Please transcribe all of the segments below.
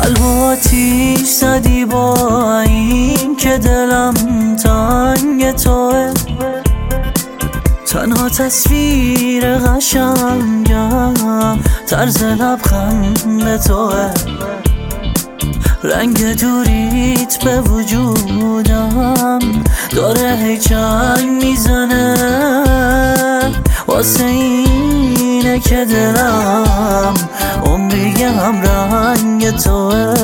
آتیش زدی با این که دلم تنگ توه، تنها تصویر قشنگم طرز لبخند توه، رنگ دوریت به وجودم داره هی چنگ میزنه، واسه اینه که دلم عمری هم رنگ توه.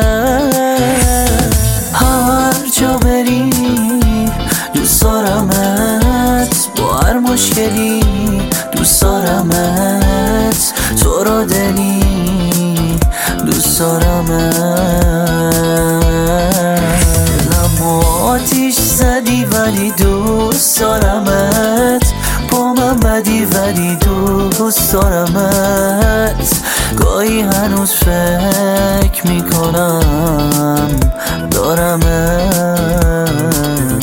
هر جا بری دوست دارمت، با هر مشکلی دوست دارمت، تو رو دلی دوست دارمت. دلم آتیش زدی ولی دوست دارمت، با من بدی ولی دوست دارمت، گاهی هنوز فکر میکنم دارمت.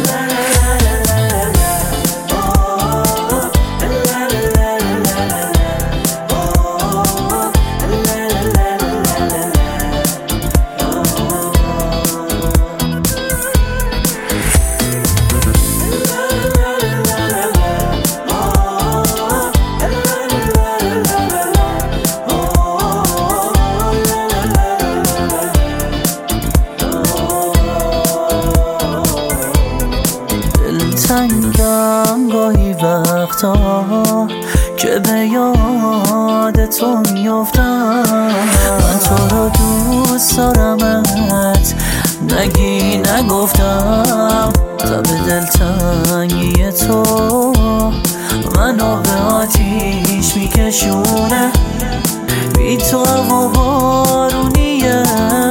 تنگم گاهی وقتا که به یاد تو میافتم، من تو رو دوست دارمت، نگی نگفتم تا به دلتنگی تو منو به آتیش میکشونه، بی تو هوا بارونیه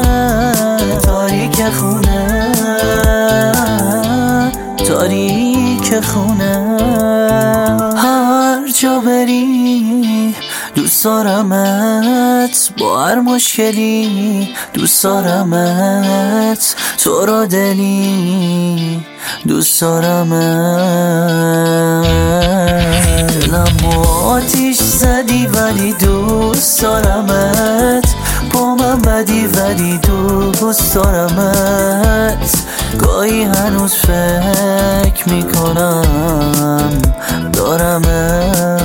تاریک خونه، تاریک خونه. هر جا بری دوست دارمت، با هر مشکلی دوست دارمت، تو رو دلی دوست دارمت. دلم آتیش زدی ولی دوست دارمت، با من بدی ولی دوست دارمت، گاهی هنوز فکر میکنم دارمت.